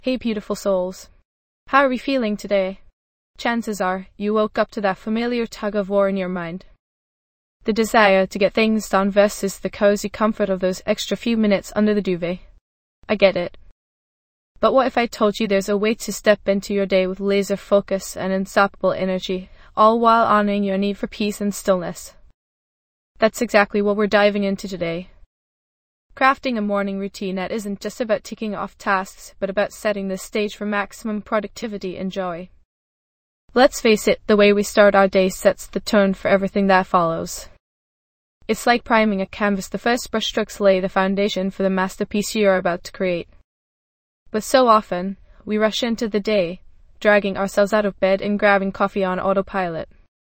Hey beautiful souls. How are we feeling today? Chances are, you woke up to that familiar tug of war in your mind. The desire to get things done versus the cozy comfort of those extra few minutes under the duvet. I get it. But what if I told you there's a way to step into your day with laser focus and unstoppable energy, all while honoring your need for peace and stillness? That's exactly what we're diving into today. Crafting a morning routine that isn't just about ticking off tasks, but about setting the stage for maximum productivity and joy. Let's face it, the way we start our day sets the tone for everything that follows. It's like priming a canvas. The first brushstrokes lay the foundation for the masterpiece you are about to create. But so often, we rush into the day, dragging ourselves out of bed and grabbing coffee on autopilot.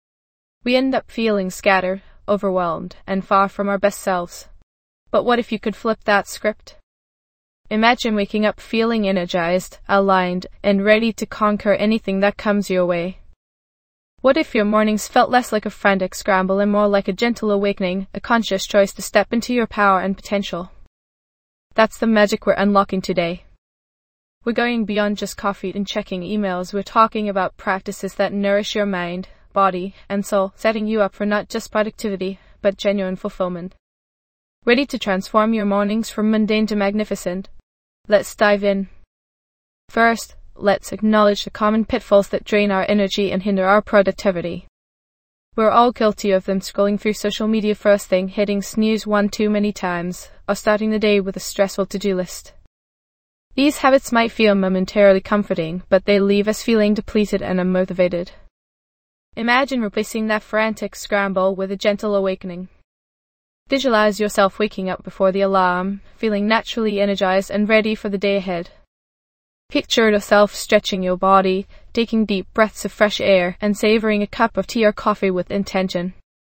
We end up feeling scattered, overwhelmed, and far from our best selves. But what if you could flip that script? Imagine waking up feeling energized, aligned, and ready to conquer anything that comes your way. What if your mornings felt less like a frantic scramble and more like a gentle awakening, a conscious choice to step into your power and potential? That's the magic we're unlocking today. We're going beyond just coffee and checking emails. We're talking about practices that nourish your mind, body, and soul, setting you up for not just productivity, but genuine fulfillment. Ready to transform your mornings from mundane to magnificent? Let's dive in. First, let's acknowledge the common pitfalls that drain our energy and hinder our productivity. We're all guilty of them, scrolling through social media first thing, hitting snooze one too many times, or starting the day with a stressful to-do list. These habits might feel momentarily comforting, but they leave us feeling depleted and unmotivated. Imagine replacing that frantic scramble with a gentle awakening. Visualize yourself waking up before the alarm, feeling naturally energized and ready for the day ahead. Picture yourself stretching your body, taking deep breaths of fresh air, and savoring a cup of tea or coffee with intention.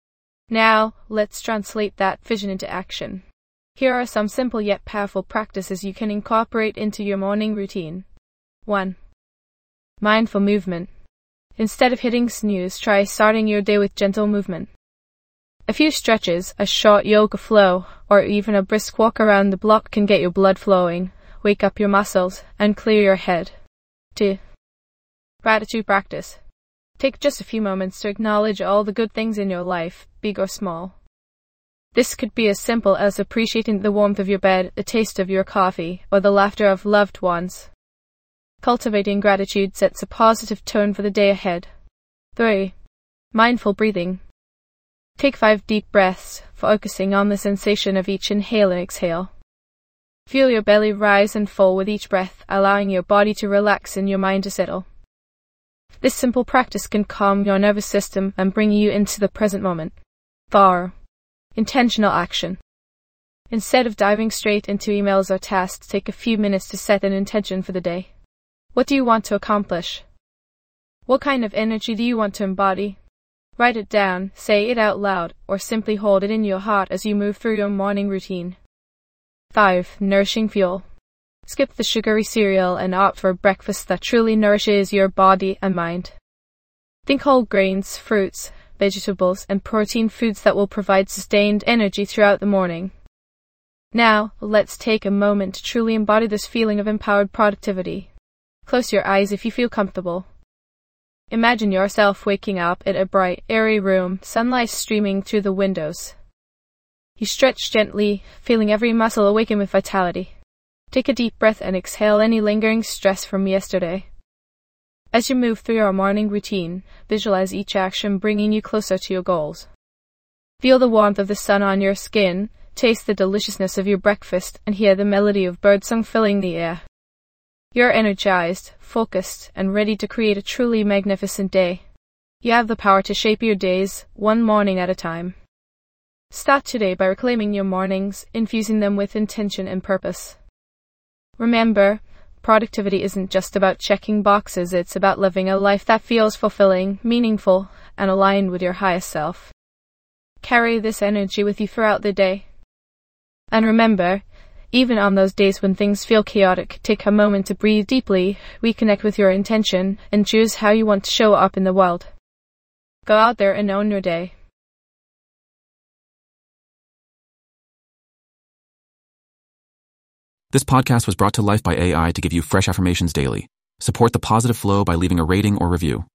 Now, let's translate that vision into action. Here are some simple yet powerful practices you can incorporate into your morning routine. 1. Mindful movement. Instead of hitting snooze, try starting your day with gentle movement. A few stretches, a short yoga flow, or even a brisk walk around the block can get your blood flowing, wake up your muscles, and clear your head. 2. Gratitude practice. Take just a few moments to acknowledge all the good things in your life, big or small. This could be as simple as appreciating the warmth of your bed, the taste of your coffee, or the laughter of loved ones. Cultivating gratitude sets a positive tone for the day ahead. 3. Mindful breathing. Take 5 deep breaths, focusing on the sensation of each inhale and exhale. Feel your belly rise and fall with each breath, allowing your body to relax and your mind to settle. This simple practice can calm your nervous system and bring you into the present moment. 4. Intentional action. Instead of diving straight into emails or tasks, take a few minutes to set an intention for the day. What do you want to accomplish? What kind of energy do you want to embody? Write it down, say it out loud, or simply hold it in your heart as you move through your morning routine. 5. Nourishing fuel. Skip the sugary cereal and opt for a breakfast that truly nourishes your body and mind. Think whole grains, fruits, vegetables, and protein foods that will provide sustained energy throughout the morning. Now, let's take a moment to truly embody this feeling of empowered productivity. Close your eyes if you feel comfortable. Imagine yourself waking up in a bright, airy room, sunlight streaming through the windows. You stretch gently, feeling every muscle awaken with vitality. Take a deep breath and exhale any lingering stress from yesterday. As you move through your morning routine, visualize each action bringing you closer to your goals. Feel the warmth of the sun on your skin, taste the deliciousness of your breakfast, and hear the melody of birdsong filling the air. You're energized, focused, and ready to create a truly magnificent day. You have the power to shape your days, one morning at a time. Start today by reclaiming your mornings, infusing them with intention and purpose. Remember, productivity isn't just about checking boxes, it's about living a life that feels fulfilling, meaningful, and aligned with your highest self. Carry this energy with you throughout the day. And remember, even on those days when things feel chaotic, take a moment to breathe deeply, reconnect with your intention, and choose how you want to show up in the world. Go out there and own your day. This podcast was brought to life by AI to give you fresh affirmations daily. Support the positive flow by leaving a rating or review.